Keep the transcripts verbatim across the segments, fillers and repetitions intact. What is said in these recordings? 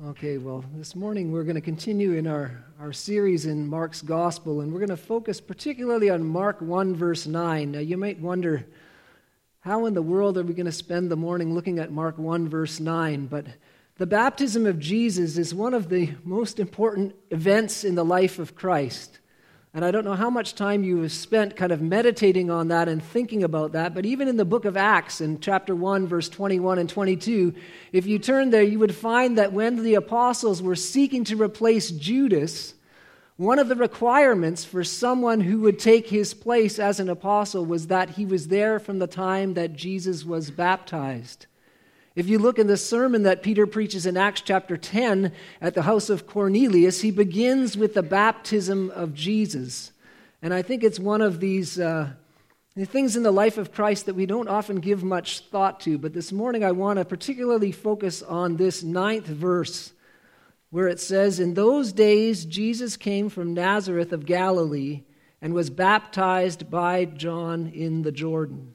Okay, well, this morning we're going to continue in our, our series in Mark's Gospel, and we're going to focus particularly on Mark one, verse nine. Now, you might wonder, how in the world are we going to spend the morning looking at Mark one, verse nine? But the baptism of Jesus is one of the most important events in the life of Christ. And I don't know how much time you have spent kind of meditating on that and thinking about that, but even in the book of Acts, in chapter one, verse twenty-one and twenty-two, if you turn there, you would find that when the apostles were seeking to replace Judas, one of the requirements for someone who would take his place as an apostle was that he was there from the time that Jesus was baptized. If you look in the sermon that Peter preaches in Acts chapter ten at the house of Cornelius, he begins with the baptism of Jesus. And I think it's one of these uh, things in the life of Christ that we don't often give much thought to. But this morning I want to particularly focus on this ninth verse where it says, "In those days Jesus came from Nazareth of Galilee and was baptized by John in the Jordan."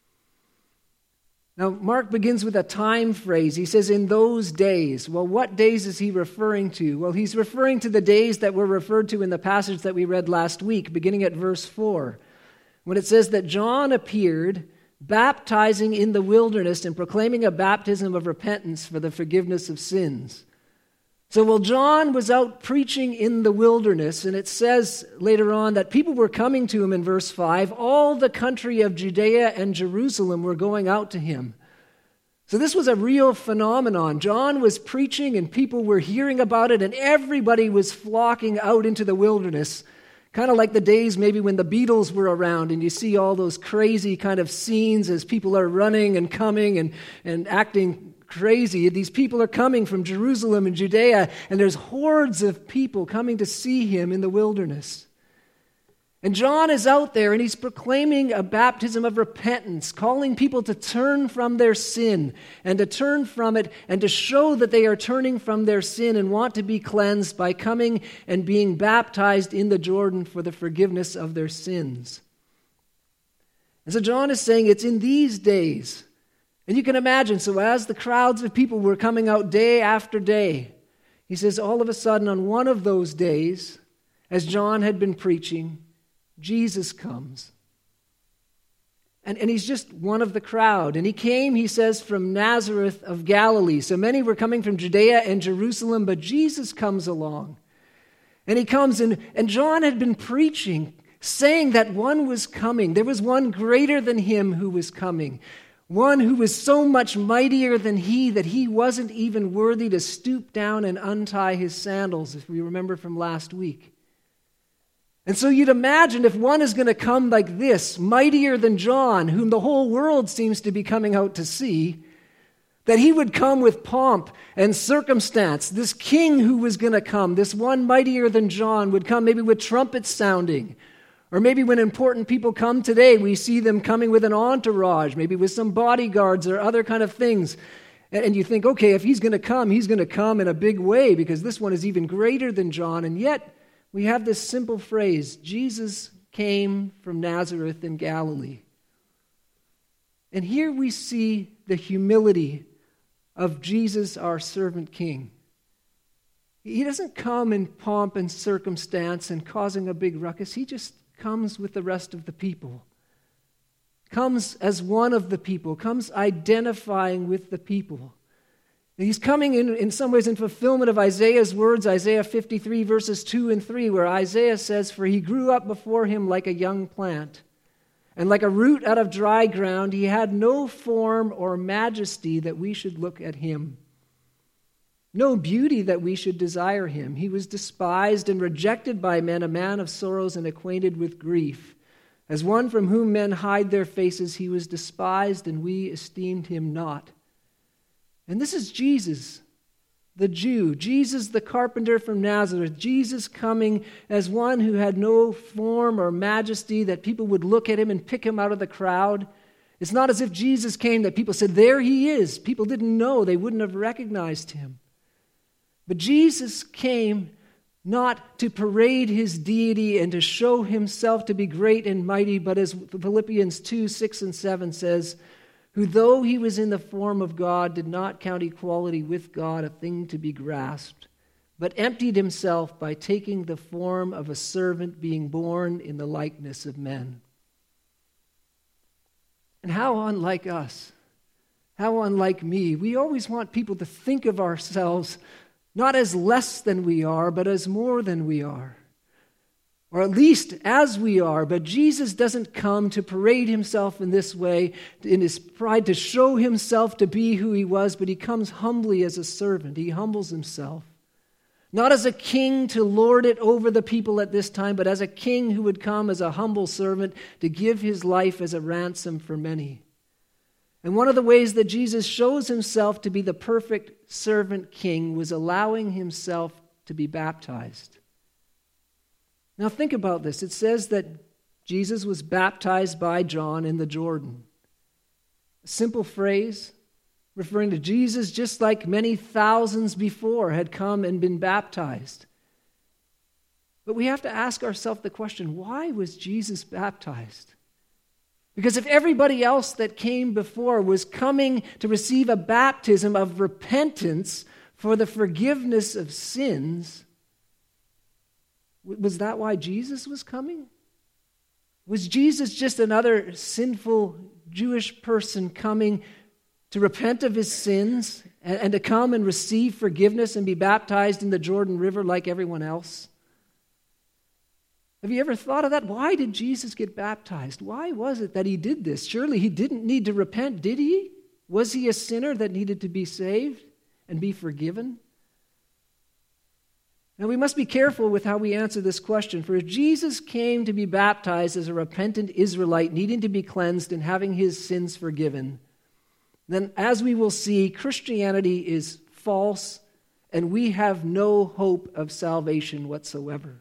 Now, Mark begins with a time phrase. He says, in those days. Well, what days is he referring to? Well, he's referring to the days that were referred to in the passage that we read last week, beginning at verse four, when it says that John appeared, baptizing in the wilderness and proclaiming a baptism of repentance for the forgiveness of sins. So while John was out preaching in the wilderness, and it says later on that people were coming to him in verse five, all the country of Judea and Jerusalem were going out to him. So this was a real phenomenon. John was preaching and people were hearing about it, and everybody was flocking out into the wilderness, kind of like the days maybe when the Beatles were around and you see all those crazy kind of scenes as people are running and coming and, and acting crazy. These people are coming from Jerusalem and Judea, and there's hordes of people coming to see him in the wilderness. And John is out there, and he's proclaiming a baptism of repentance, calling people to turn from their sin, and to turn from it, and to show that they are turning from their sin and want to be cleansed by coming and being baptized in the Jordan for the forgiveness of their sins. And so John is saying it's in these days. And you can imagine, so as the crowds of people were coming out day after day, he says all of a sudden on one of those days, as John had been preaching, Jesus comes. And, and he's just one of the crowd. And he came, he says, from Nazareth of Galilee. So many were coming from Judea and Jerusalem, but Jesus comes along. And he comes, and, and John had been preaching, saying that one was coming. There was one greater than him who was coming. One who was so much mightier than he that he wasn't even worthy to stoop down and untie his sandals, if we remember from last week. And so you'd imagine if one is going to come like this, mightier than John, whom the whole world seems to be coming out to see, that he would come with pomp and circumstance. This king who was going to come, this one mightier than John, would come maybe with trumpets sounding. Or maybe when important people come today, we see them coming with an entourage, maybe with some bodyguards or other kind of things. And you think, okay, if he's going to come, he's going to come in a big way because this one is even greater than John. And yet we have this simple phrase, Jesus came from Nazareth in Galilee. And here we see the humility of Jesus, our servant king. He doesn't come in pomp and circumstance and causing a big ruckus. He just comes with the rest of the people, comes as one of the people, comes identifying with the people. And he's coming in, in some ways in fulfillment of Isaiah's words, Isaiah fifty-three verses two and three, where Isaiah says, "For he grew up before him like a young plant, and like a root out of dry ground, he had no form or majesty that we should look at him. No beauty that we should desire him. He was despised and rejected by men, a man of sorrows and acquainted with grief. As one from whom men hide their faces, he was despised, and we esteemed him not." And this is Jesus, the Jew, Jesus the carpenter from Nazareth, Jesus coming as one who had no form or majesty that people would look at him and pick him out of the crowd. It's not as if Jesus came that people said, there he is. People didn't know. They wouldn't have recognized him. But Jesus came not to parade his deity and to show himself to be great and mighty, but as Philippians two, six and seven says, who, though he was in the form of God, did not count equality with God a thing to be grasped, but emptied himself by taking the form of a servant, being born in the likeness of men. And how unlike us, how unlike me. We always want people to think of ourselves not as less than we are, but as more than we are. Or at least as we are. But Jesus doesn't come to parade himself in this way, in his pride, to show himself to be who he was, but he comes humbly as a servant. He humbles himself. Not as a king to lord it over the people at this time, but as a king who would come as a humble servant to give his life as a ransom for many. And one of the ways that Jesus shows himself to be the perfect servant king was allowing himself to be baptized. Now think about this. It says that Jesus was baptized by John in the Jordan. A simple phrase referring to Jesus just like many thousands before had come and been baptized. But we have to ask ourselves the question, why was Jesus baptized? Because if everybody else that came before was coming to receive a baptism of repentance for the forgiveness of sins, was that why Jesus was coming? Was Jesus just another sinful Jewish person coming to repent of his sins and, and to come and receive forgiveness and be baptized in the Jordan River like everyone else? Have you ever thought of that? Why did Jesus get baptized? Why was it that he did this? Surely he didn't need to repent, did he? Was he a sinner that needed to be saved and be forgiven? Now we must be careful with how we answer this question, for if Jesus came to be baptized as a repentant Israelite needing to be cleansed and having his sins forgiven, then as we will see, Christianity is false and we have no hope of salvation whatsoever.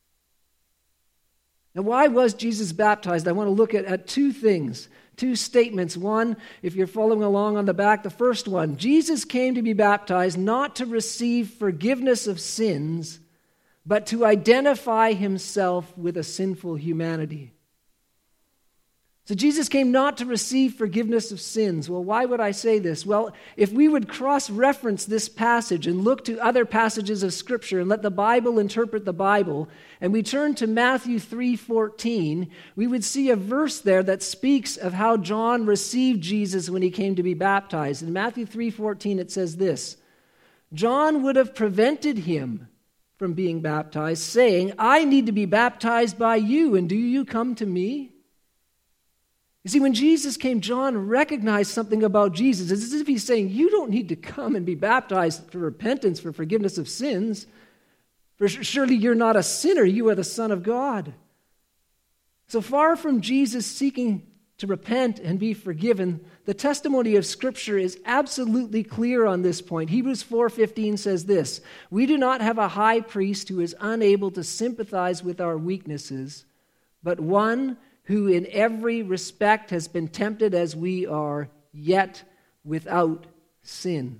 Now, why was Jesus baptized? I want to look at, at two things, two statements. One, if you're following along on the back, the first one, Jesus came to be baptized not to receive forgiveness of sins, but to identify himself with a sinful humanity. So Jesus came not to receive forgiveness of sins. Well, why would I say this? Well, if we would cross-reference this passage and look to other passages of Scripture and let the Bible interpret the Bible, and we turn to Matthew three fourteen, we would see a verse there that speaks of how John received Jesus when he came to be baptized. In Matthew three fourteen, it says this, John would have prevented him from being baptized, saying, I need to be baptized by you, and do you come to me? You see, when Jesus came, John recognized something about Jesus. It's as if he's saying, you don't need to come and be baptized for repentance, for forgiveness of sins. For surely you're not a sinner, you are the Son of God. So far from Jesus seeking to repent and be forgiven, the testimony of Scripture is absolutely clear on this point. Hebrews four fifteen says this, we do not have a high priest who is unable to sympathize with our weaknesses, but one who in every respect has been tempted as we are, yet without sin.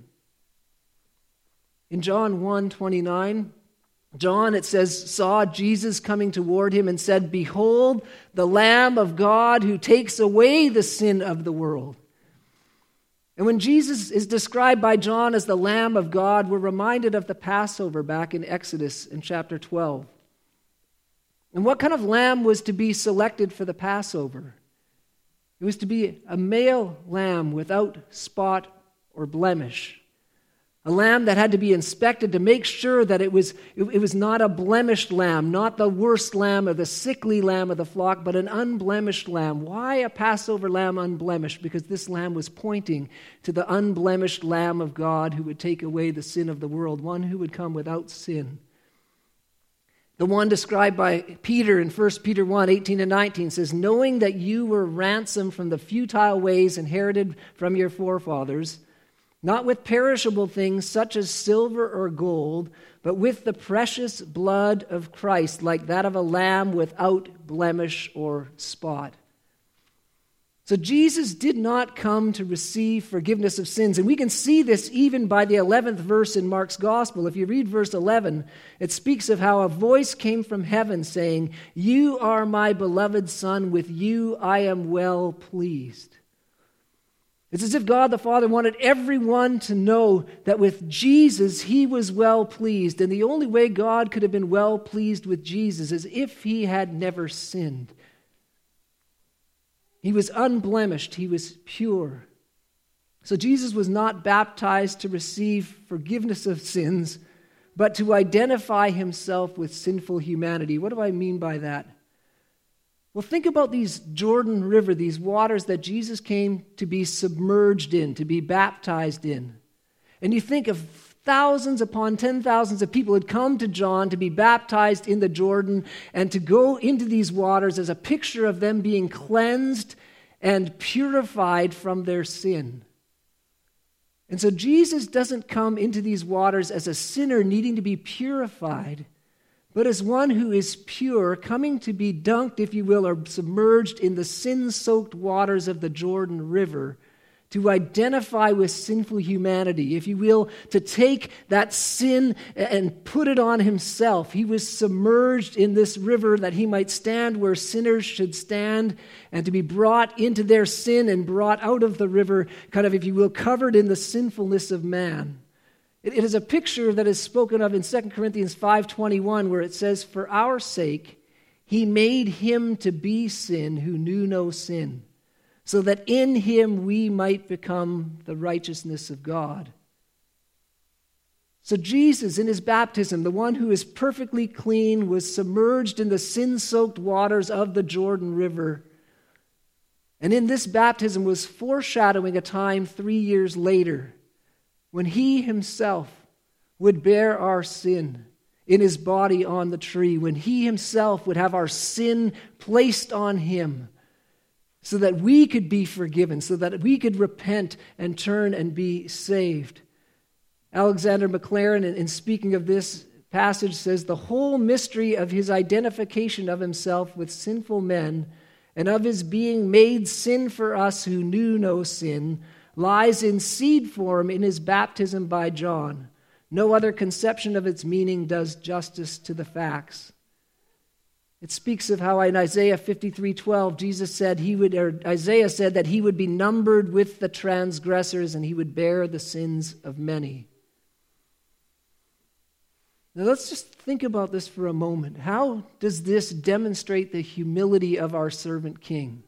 In John one twenty-nine, John, it says, saw Jesus coming toward him and said, behold, the Lamb of God who takes away the sin of the world. And when Jesus is described by John as the Lamb of God, we're reminded of the Passover back in Exodus in chapter twelve. And what kind of lamb was to be selected for the Passover? It was to be a male lamb without spot or blemish. A lamb that had to be inspected to make sure that it was, it, it was not a blemished lamb, not the worst lamb or the sickly lamb of the flock, but an unblemished lamb. Why a Passover lamb unblemished? Because this lamb was pointing to the unblemished Lamb of God who would take away the sin of the world, one who would come without sin. The one described by Peter in First Peter one, eighteen and nineteen says, knowing that you were ransomed from the futile ways inherited from your forefathers, not with perishable things such as silver or gold, but with the precious blood of Christ, like that of a lamb without blemish or spot. So Jesus did not come to receive forgiveness of sins. And we can see this even by the eleventh verse in Mark's gospel. If you read verse eleven, it speaks of how a voice came from heaven saying, you are my beloved Son, with you I am well pleased. It's as if God the Father wanted everyone to know that with Jesus, he was well pleased. And the only way God could have been well pleased with Jesus is if he had never sinned. He was unblemished. He was pure. So Jesus was not baptized to receive forgiveness of sins, but to identify himself with sinful humanity. What do I mean by that? Well, think about these Jordan River, these waters that Jesus came to be submerged in, to be baptized in. And you think of thousands upon ten thousands of people had come to John to be baptized in the Jordan and to go into these waters as a picture of them being cleansed and purified from their sin. And so Jesus doesn't come into these waters as a sinner needing to be purified, but as one who is pure, coming to be dunked, if you will, or submerged in the sin-soaked waters of the Jordan River, to identify with sinful humanity, if you will, to take that sin and put it on himself. He was submerged in this river that he might stand where sinners should stand, and to be brought into their sin and brought out of the river, kind of, if you will, covered in the sinfulness of man. It is a picture that is spoken of in Second Corinthians five twenty-one, where it says, "For our sake he made him to be sin who knew no sin, so that in him we might become the righteousness of God." So Jesus, in his baptism, the one who is perfectly clean, was submerged in the sin-soaked waters of the Jordan River. And in this baptism was foreshadowing a time three years later, when he himself would bear our sin in his body on the tree, when he himself would have our sin placed on him so that we could be forgiven, so that we could repent and turn and be saved. Alexander Maclaren, in speaking of this passage, says, "The whole mystery of his identification of himself with sinful men and of his being made sin for us who knew no sin lies in seed form in his baptism by John. No other conception of its meaning does justice to the facts." It speaks of how in Isaiah fifty-three twelve, Jesus said he would, or Isaiah said that he would be numbered with the transgressors and he would bear the sins of many. Now let's just think about this for a moment. How does this demonstrate the humility of our servant king?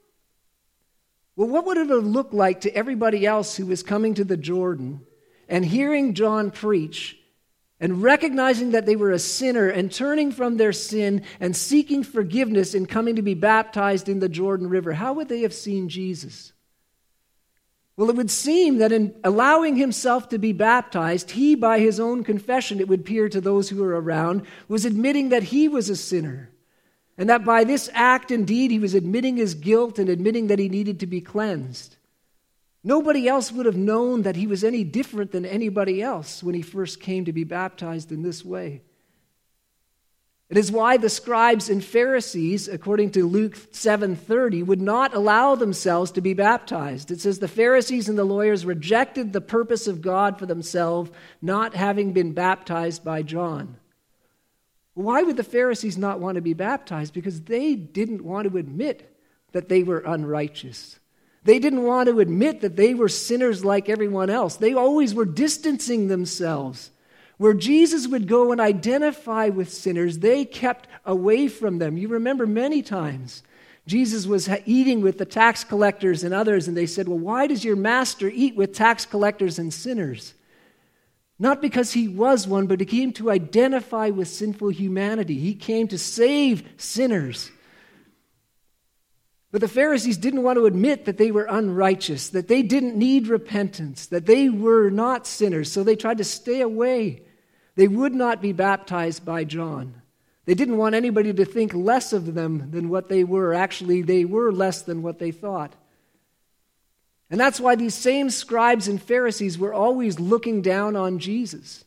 Well, what would it have looked like to everybody else who was coming to the Jordan and hearing John preach and recognizing that they were a sinner and turning from their sin and seeking forgiveness and coming to be baptized in the Jordan River? How would they have seen Jesus? Well, it would seem that in allowing himself to be baptized, he, by his own confession, it would appear to those who were around, was admitting that he was a sinner. And that by this act, indeed, he was admitting his guilt and admitting that he needed to be cleansed. Nobody else would have known that he was any different than anybody else when he first came to be baptized in this way. It is why the scribes and Pharisees, according to Luke seven thirty, would not allow themselves to be baptized. It says the Pharisees and the lawyers rejected the purpose of God for themselves, not having been baptized by John. Why would the Pharisees not want to be baptized? Because they didn't want to admit that they were unrighteous. They didn't want to admit that they were sinners like everyone else. They always were distancing themselves. Where Jesus would go and identify with sinners, they kept away from them. You remember many times Jesus was eating with the tax collectors and others, and they said, "Well, why does your master eat with tax collectors and sinners?" Not because he was one, but he came to identify with sinful humanity. He came to save sinners. But the Pharisees didn't want to admit that they were unrighteous, that they didn't need repentance, that they were not sinners, so they tried to stay away. They would not be baptized by John. They didn't want anybody to think less of them than what they were. Actually, they were less than what they thought. And that's why these same scribes and Pharisees were always looking down on Jesus.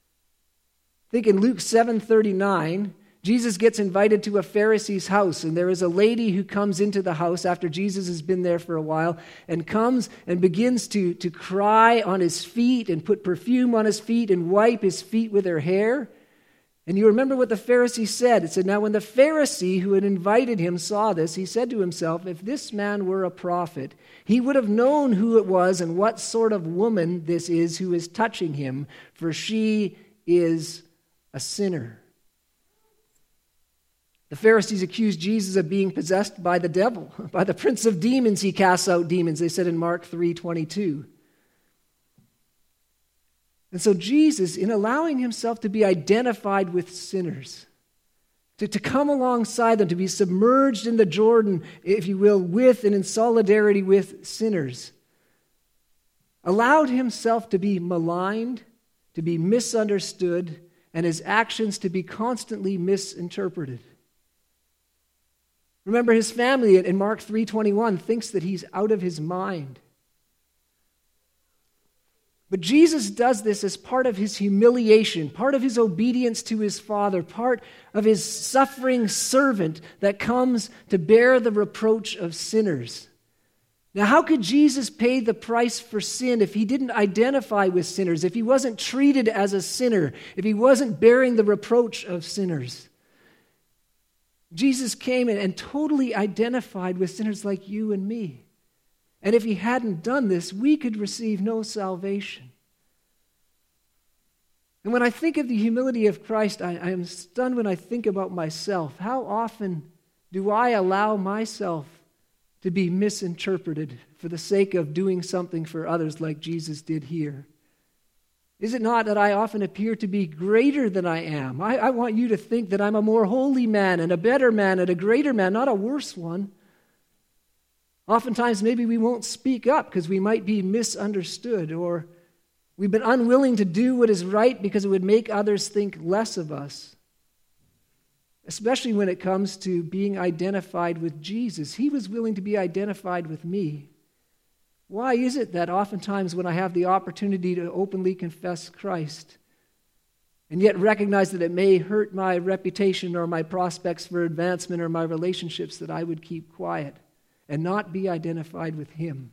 I think in Luke seven thirty-nine, Jesus gets invited to a Pharisee's house, and there is a lady who comes into the house after Jesus has been there for a while, and comes and begins to, to cry on his feet and put perfume on his feet and wipe his feet with her hair. And you remember what the Pharisee said. It said, now when the Pharisee who had invited him saw this, he said to himself, if this man were a prophet, he would have known who it was and what sort of woman this is who is touching him, for she is a sinner. The Pharisees accused Jesus of being possessed by the devil. By the prince of demons he casts out demons, they said in Mark three twenty-two. And so Jesus, in allowing himself to be identified with sinners, to, to come alongside them, to be submerged in the Jordan, if you will, with and in solidarity with sinners, allowed himself to be maligned, to be misunderstood, and his actions to be constantly misinterpreted. Remember, his family in Mark three twenty-one thinks that he's out of his mind. But Jesus does this as part of his humiliation, part of his obedience to his Father, part of his suffering servant that comes to bear the reproach of sinners. Now, how could Jesus pay the price for sin if he didn't identify with sinners, if he wasn't treated as a sinner, if he wasn't bearing the reproach of sinners? Jesus came in and totally identified with sinners like you and me. And if he hadn't done this, we could receive no salvation. And when I think of the humility of Christ, I, I am stunned when I think about myself. How often do I allow myself to be misinterpreted for the sake of doing something for others like Jesus did here? Is it not that I often appear to be greater than I am? I, I want you to think that I'm a more holy man and a better man and a greater man, not a worse one. Oftentimes, maybe we won't speak up because we might be misunderstood, or we've been unwilling to do what is right because it would make others think less of us. Especially when it comes to being identified with Jesus. He was willing to be identified with me. Why is it that oftentimes when I have the opportunity to openly confess Christ, and yet recognize that it may hurt my reputation or my prospects for advancement or my relationships, that I would keep quiet and not be identified with him?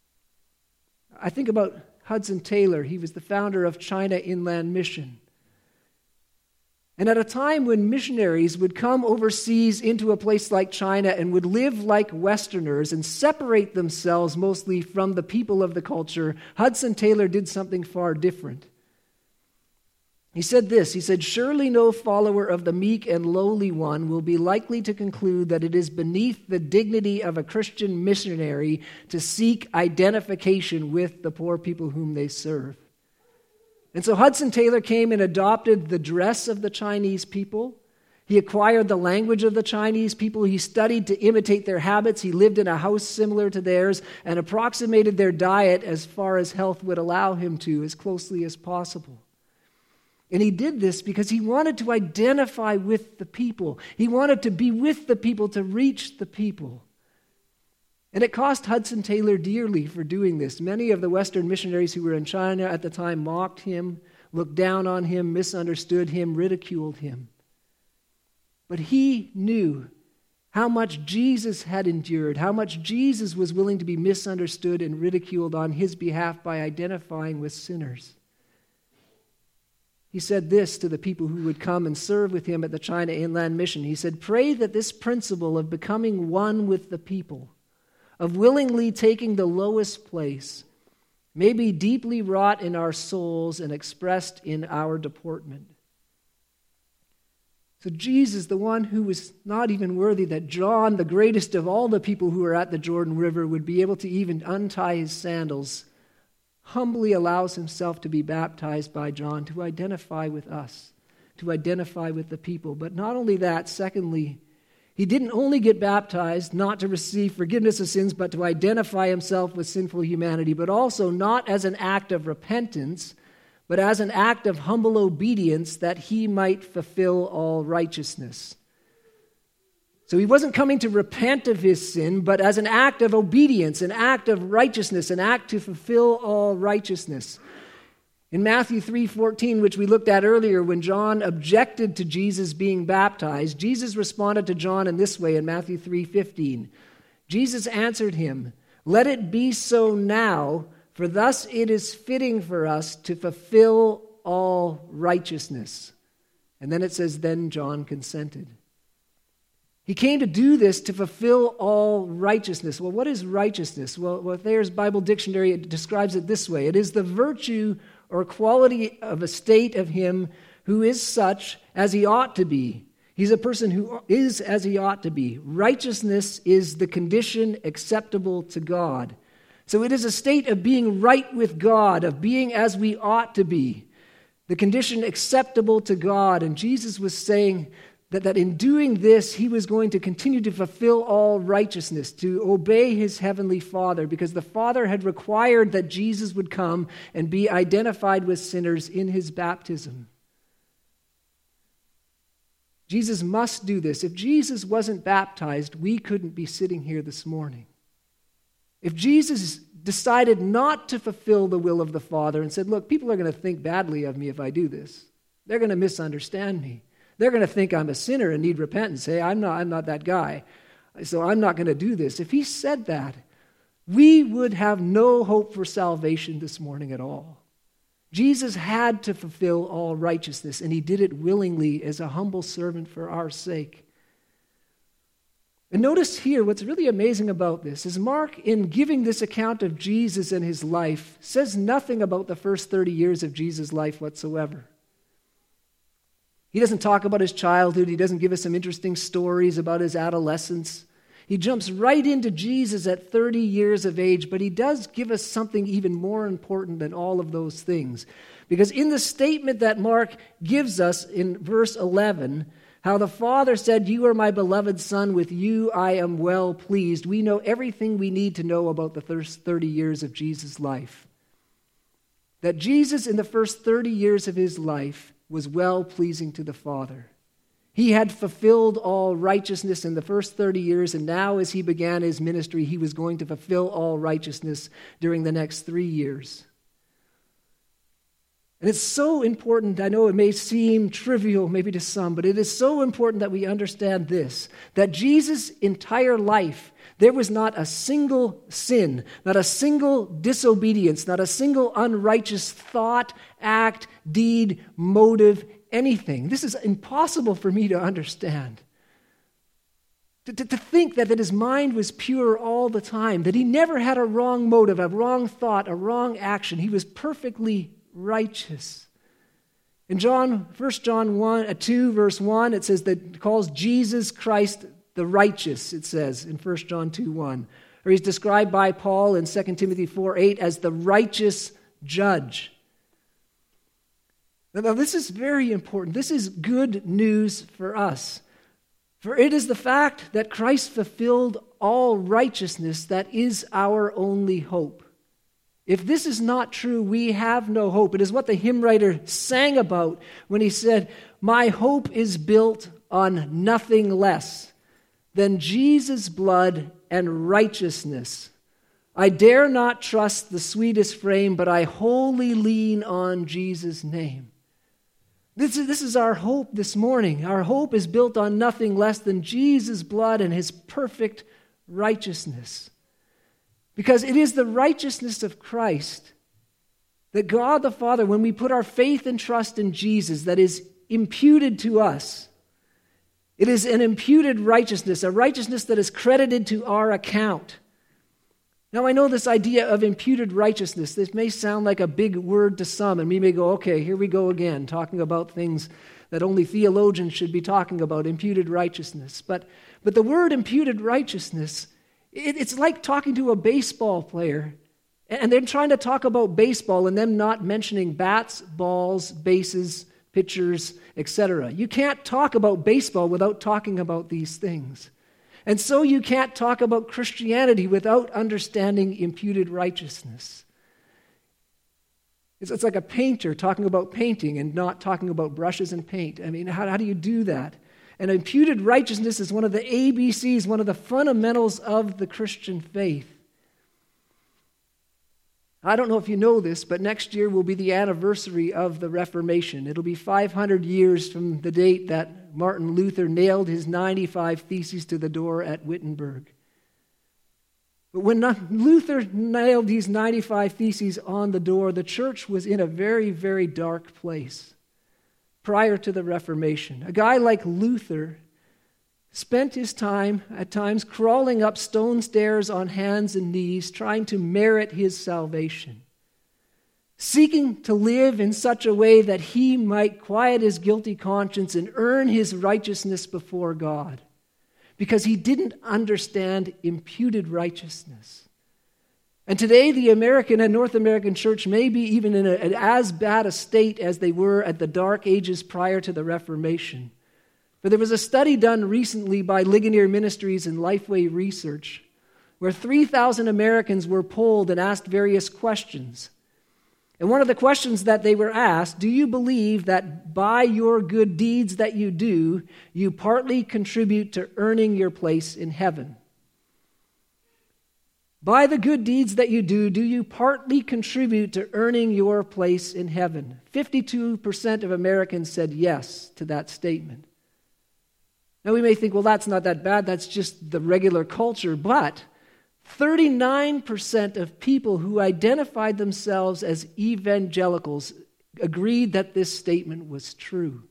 I think about Hudson Taylor. He was the founder of China Inland Mission. And at a time when missionaries would come overseas into a place like China and would live like Westerners and separate themselves mostly from the people of the culture, Hudson Taylor did something far different. He said this, he said, "Surely no follower of the meek and lowly one will be likely to conclude that it is beneath the dignity of a Christian missionary to seek identification with the poor people whom they serve." And so Hudson Taylor came and adopted the dress of the Chinese people. He acquired the language of the Chinese people. He studied to imitate their habits. He lived in a house similar to theirs and approximated their diet as far as health would allow him to, as closely as possible. And he did this because he wanted to identify with the people. He wanted to be with the people, to reach the people. And it cost Hudson Taylor dearly for doing this. Many of the Western missionaries who were in China at the time mocked him, looked down on him, misunderstood him, ridiculed him. But he knew how much Jesus had endured, how much Jesus was willing to be misunderstood and ridiculed on his behalf by identifying with sinners. He said this to the people who would come and serve with him at the China Inland Mission. He said, "Pray that this principle of becoming one with the people, of willingly taking the lowest place, may be deeply wrought in our souls and expressed in our deportment." So Jesus, the one who was not even worthy that John, the greatest of all the people who were at the Jordan River, would be able to even untie his sandals, humbly allows himself to be baptized by John to identify with us, to identify with the people. But not only that, secondly, he didn't only get baptized not to receive forgiveness of sins, but to identify himself with sinful humanity, but also not as an act of repentance, but as an act of humble obedience that he might fulfill all righteousness. So he wasn't coming to repent of his sin, but as an act of obedience, an act of righteousness, an act to fulfill all righteousness. In Matthew three fourteen, which we looked at earlier, when John objected to Jesus being baptized, Jesus responded to John in this way in Matthew three fifteen. Jesus answered him, "Let it be so now, for thus it is fitting for us to fulfill all righteousness." And then it says, then John consented. He came to do this to fulfill all righteousness. Well, what is righteousness? Well, well, Thayer's Bible Dictionary it describes it this way. It is the virtue or quality of a state of him who is such as he ought to be. He's a person who is as he ought to be. Righteousness is the condition acceptable to God. So it is a state of being right with God, of being as we ought to be. The condition acceptable to God. And Jesus was saying that, that in doing this, he was going to continue to fulfill all righteousness, to obey his heavenly Father, because the Father had required that Jesus would come and be identified with sinners in his baptism. Jesus must do this. If Jesus wasn't baptized, we couldn't be sitting here this morning. If Jesus decided not to fulfill the will of the Father and said, look, people are going to think badly of me if I do this. They're going to misunderstand me. They're going to think I'm a sinner and need repentance. Hey, I'm not, I'm not that guy, so I'm not going to do this. If he said that, we would have no hope for salvation this morning at all. Jesus had to fulfill all righteousness, and he did it willingly as a humble servant for our sake. And notice here, what's really amazing about this is Mark, in giving this account of Jesus and his life, says nothing about the first thirty years of Jesus' life whatsoever. He doesn't talk about his childhood. He doesn't give us some interesting stories about his adolescence. He jumps right into Jesus at thirty years of age, but he does give us something even more important than all of those things. Because in the statement that Mark gives us in verse eleven, how the Father said, you are my beloved Son, with you I am well pleased, we know everything we need to know about the first thirty years of Jesus' life. That Jesus, in the first thirty years of his life, was well pleasing to the Father. He had fulfilled all righteousness in the first thirty years, and now as he began his ministry, he was going to fulfill all righteousness during the next three years. And it's so important, I know it may seem trivial maybe to some, but it is so important that we understand this, that Jesus' entire life, there was not a single sin, not a single disobedience, not a single unrighteous thought, act, deed, motive, anything. This is impossible for me to understand. To, to, to think that, that his mind was pure all the time, that he never had a wrong motive, a wrong thought, a wrong action. He was perfectly righteous. In John, First John one, uh, two, verse one, it says that it calls Jesus Christ the righteous, it says in First John two, one. Or he's described by Paul in Second Timothy four, eight as the righteous judge. Now, this is very important. This is good news for us. For it is the fact that Christ fulfilled all righteousness that is our only hope. If this is not true, we have no hope. It is what the hymn writer sang about when he said, my hope is built on nothing less than Jesus' blood and righteousness. I dare not trust the sweetest frame, but I wholly lean on Jesus' name. This is, this is our hope this morning. Our hope is built on nothing less than Jesus' blood and his perfect righteousness. Because it is the righteousness of Christ that God the Father, when we put our faith and trust in Jesus, that is imputed to us. It is an imputed righteousness, a righteousness that is credited to our account. Now, I know this idea of imputed righteousness, this may sound like a big word to some, and we may go, okay, here we go again, talking about things that only theologians should be talking about, imputed righteousness. But, but the word imputed righteousness, it, it's like talking to a baseball player, and they're trying to talk about baseball and them not mentioning bats, balls, bases, pitchers, et cetera. You can't talk about baseball without talking about these things. And so you can't talk about Christianity without understanding imputed righteousness. It's, it's like a painter talking about painting and not talking about brushes and paint. I mean, how, how do you do that? And imputed righteousness is one of the A B Cs, one of the fundamentals of the Christian faith. I don't know if you know this, but next year will be the anniversary of the Reformation. It'll be five hundred years from the date that Martin Luther nailed his ninety-five Theses to the door at Wittenberg. But when Luther nailed these ninety-five Theses on the door, the church was in a very, very dark place. prior to the Reformation. A guy like Luther spent his time, at times, crawling up stone stairs on hands and knees, trying to merit his salvation, seeking to live in such a way that he might quiet his guilty conscience and earn his righteousness before God, because he didn't understand imputed righteousness. And today, the American and North American church may be even in a, an as bad a state as they were at the dark ages prior to the Reformation. But there was a study done recently by Ligonier Ministries and Lifeway Research where three thousand Americans were polled and asked various questions. And one of the questions that they were asked, do you believe that by your good deeds that you do, you partly contribute to earning your place in heaven? By the good deeds that you do, do you partly contribute to earning your place in heaven? fifty-two percent of Americans said yes to that statement. Now we may think, well, that's not that bad, that's just the regular culture, but thirty-nine percent of people who identified themselves as evangelicals agreed that this statement was true.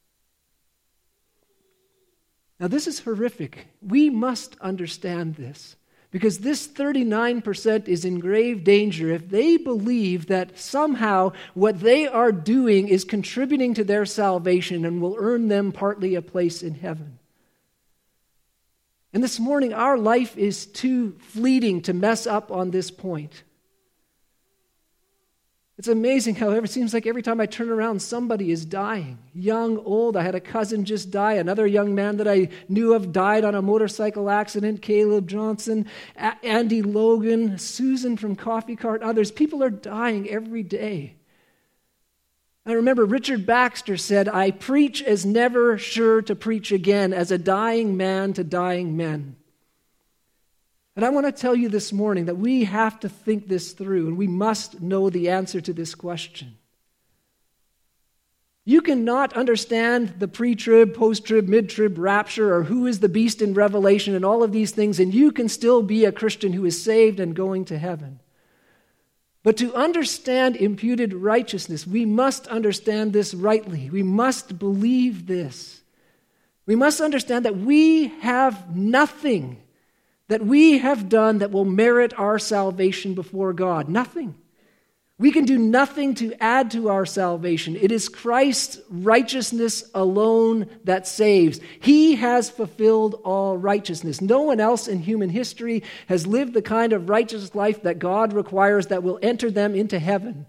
Now this is horrific. We must understand this, because this thirty-nine percent is in grave danger if they believe that somehow what they are doing is contributing to their salvation and will earn them partly a place in heaven. And this morning, our life is too fleeting to mess up on this point. It's amazing how it seems like every time I turn around, somebody is dying. Young, old. I had a cousin just die. Another young man that I knew of died on a motorcycle accident. Caleb Johnson, a- Andy Logan, Susan from Coffee Cart, others. People are dying every day. I remember Richard Baxter said, I preach as never sure to preach again, as a dying man to dying men. And I want to tell you this morning that we have to think this through, and we must know the answer to this question. You cannot understand the pre-trib, post-trib, mid-trib, rapture, or who is the beast in Revelation and all of these things, and you can still be a Christian who is saved and going to heaven. But to understand imputed righteousness, we must understand this rightly. We must believe this. We must understand that we have nothing that we have done that will merit our salvation before God. Nothing. We can do nothing to add to our salvation. It is Christ's righteousness alone that saves. He has fulfilled all righteousness. No one else in human history has lived the kind of righteous life that God requires that will enter them into heaven.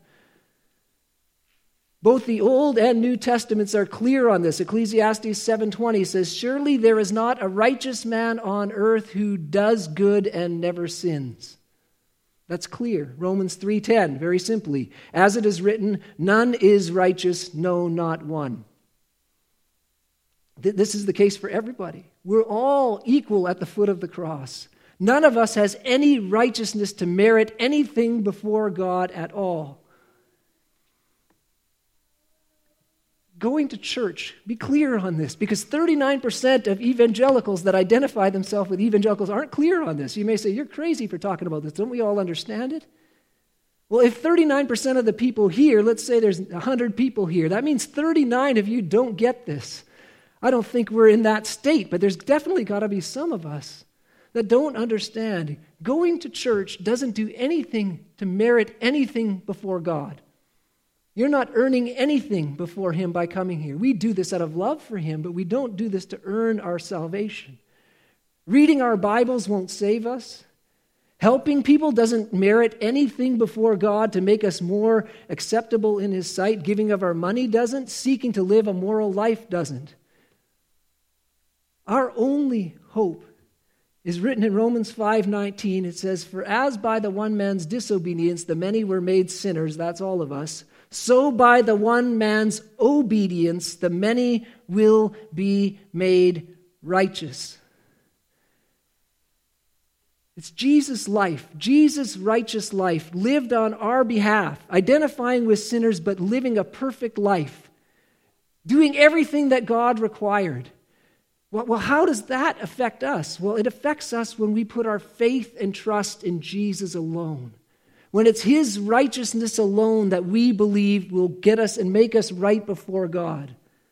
Both the Old and New Testaments are clear on this. Ecclesiastes seven twenty says, surely there is not a righteous man on earth who does good and never sins. That's clear. Romans three ten, very simply. As it is written, none is righteous, no, not one. This is the case for everybody. We're all equal at the foot of the cross. None of us has any righteousness to merit anything before God at all. Going to church, be clear on this, because thirty-nine percent of evangelicals that identify themselves with evangelicals aren't clear on this. You may say, you're crazy for talking about this. Don't we all understand it? Well, if thirty-nine percent of the people here, let's say there's one hundred people here, that means thirty-nine of you don't get this. I don't think we're in that state, but there's definitely got to be some of us that don't understand. Going to church doesn't do anything to merit anything before God. You're not earning anything before Him by coming here. We do this out of love for Him, but we don't do this to earn our salvation. Reading our Bibles won't save us. Helping people doesn't merit anything before God to make us more acceptable in His sight. Giving of our money doesn't. Seeking to live a moral life doesn't. Our only hope is written in Romans five nineteen. It says, for as by the one man's disobedience the many were made sinners, that's all of us, so by the one man's obedience the many will be made righteous. It's Jesus' life, Jesus' righteous life, lived on our behalf, identifying with sinners but living a perfect life, doing everything that God required. Well, how does that affect us? Well, it affects us when we put our faith and trust in Jesus alone. When it's His righteousness alone that we believe will get us and make us right before God.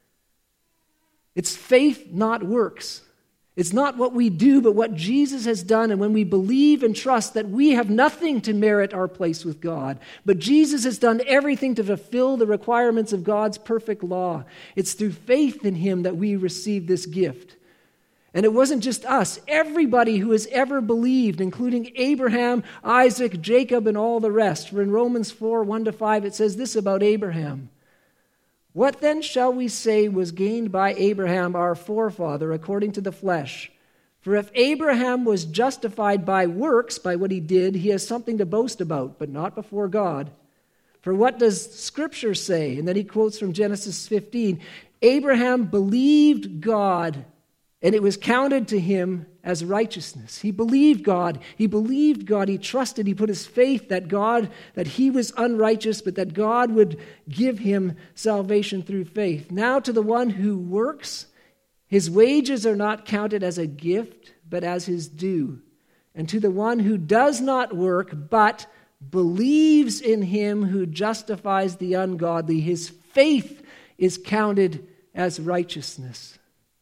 It's faith, not works. It's not what we do, but what Jesus has done. And when we believe and trust that we have nothing to merit our place with God, but Jesus has done everything to fulfill the requirements of God's perfect law, it's through faith in him that we receive this gift. And it wasn't just us. Everybody who has ever believed, including Abraham, Isaac, Jacob, and all the rest. For in Romans four, one to five, it says this about Abraham. What then shall we say was gained by Abraham, our forefather, according to the flesh? For if Abraham was justified by works, by what he did, he has something to boast about, but not before God. For what does Scripture say? And then he quotes from Genesis fifteen. Abraham believed God, and it was counted to him as righteousness. He believed God. He believed God. He trusted. He put his faith that God, that he was unrighteous, but that God would give him salvation through faith. Now to the one who works, his wages are not counted as a gift, but as his due. And to the one who does not work, but believes in him who justifies the ungodly, his faith is counted as righteousness.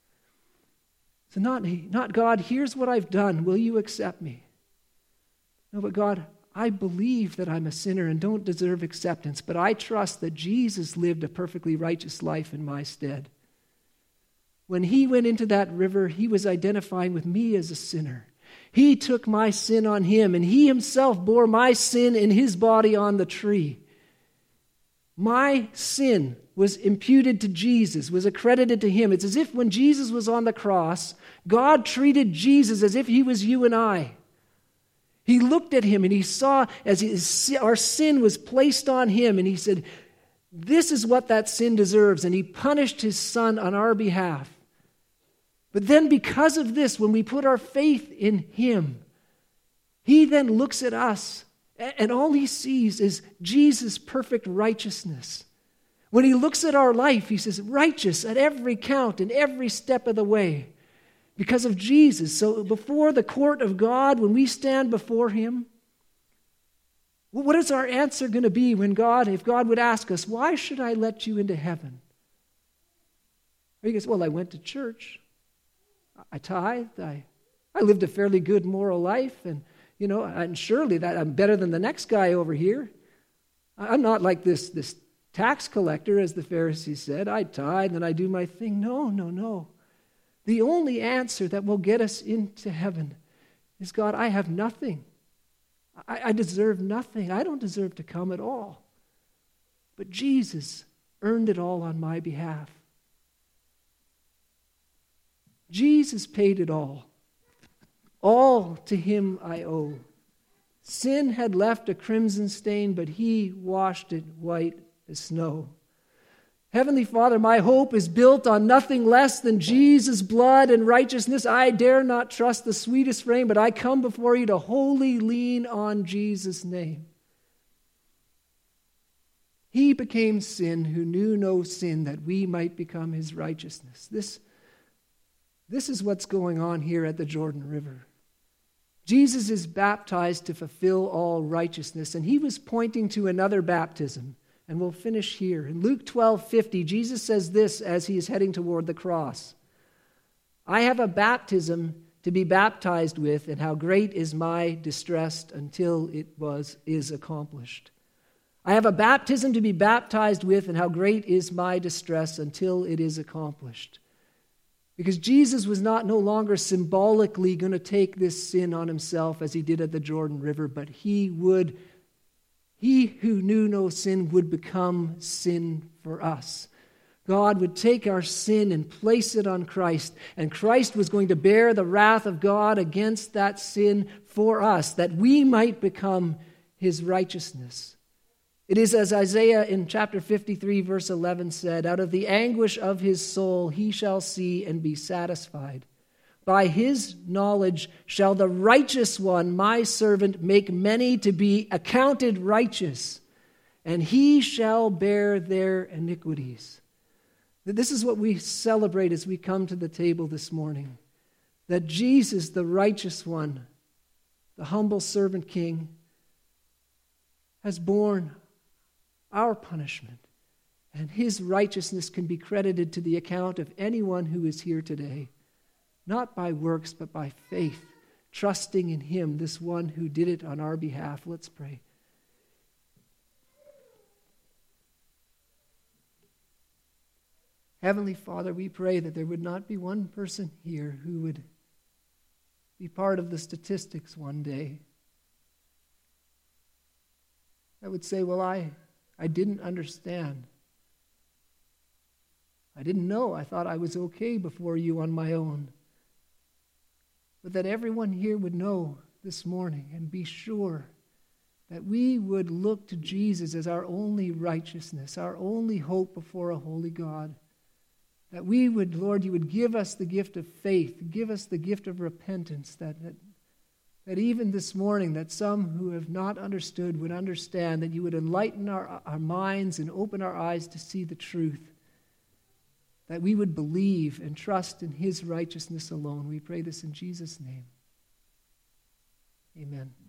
So not, not God, here's what I've done. Will you accept me? No, but God, I believe that I'm a sinner and don't deserve acceptance, but I trust that Jesus lived a perfectly righteous life in my stead. When he went into that river, he was identifying with me as a sinner. He took my sin on him, and he himself bore my sin in his body on the tree. My sin was imputed to Jesus, was accredited to him. It's as if when Jesus was on the cross, God treated Jesus as if he was you and I. He looked at him and he saw as his, our sin was placed on him, and he said, this is what that sin deserves, and he punished his son on our behalf. But then because of this, when we put our faith in him, he then looks at us, and all he sees is Jesus' perfect righteousness. When he looks at our life, he says, righteous at every count and every step of the way because of Jesus. So before the court of God, when we stand before him, what is our answer going to be when God, if God would ask us, why should I let you into heaven? Or he goes, well, I went to church. I tithed. I, I lived a fairly good moral life. And, you know, and surely that I'm better than the next guy over here. I'm not like this, this tax collector, as the Pharisees said. I tithe and I do my thing. No, no, no. The only answer that will get us into heaven is, God, I have nothing. I, I deserve nothing. I don't deserve to come at all. But Jesus earned it all on my behalf. Jesus paid it all. All to him I owe. Sin had left a crimson stain, but he washed it white as snow. Heavenly Father, my hope is built on nothing less than Jesus' blood and righteousness. I dare not trust the sweetest frame, but I come before you to wholly lean on Jesus' name. He became sin who knew no sin, that we might become his righteousness. This, this is what's going on here at the Jordan River. Jesus is baptized to fulfill all righteousness, and he was pointing to another baptism. And we'll finish here. In Luke twelve fifty, Jesus says this as he is heading toward the cross. I have a baptism to be baptized with, and how great is my distress until it was is accomplished. I have a baptism to be baptized with, and how great is my distress until it is accomplished. Because Jesus was not no longer symbolically going to take this sin on himself as he did at the Jordan River, but he would He who knew no sin would become sin for us. God would take our sin and place it on Christ, and Christ was going to bear the wrath of God against that sin for us, that we might become his righteousness. It is as Isaiah in chapter fifty-three, verse eleven said, out of the anguish of his soul he shall see and be satisfied. By his knowledge shall the righteous one, my servant, make many to be accounted righteous, and he shall bear their iniquities. This is what we celebrate as we come to the table this morning, that Jesus, the righteous one, the humble servant king, has borne our punishment. And his righteousness can be credited to the account of anyone who is here today, not by works, but by faith, trusting in him, this one who did it on our behalf. Let's pray. Heavenly Father, we pray that there would not be one person here who would be part of the statistics one day that would say, well, I, I didn't understand. I didn't know. I thought I was okay before you on my own. But that everyone here would know this morning and be sure that we would look to Jesus as our only righteousness, our only hope before a holy God. That we would, Lord, you would give us the gift of faith, give us the gift of repentance, that, that, that even this morning, that some who have not understood would understand, that you would enlighten our, our minds and open our eyes to see the truth. That we would believe and trust in his righteousness alone. We pray this in Jesus' name. Amen.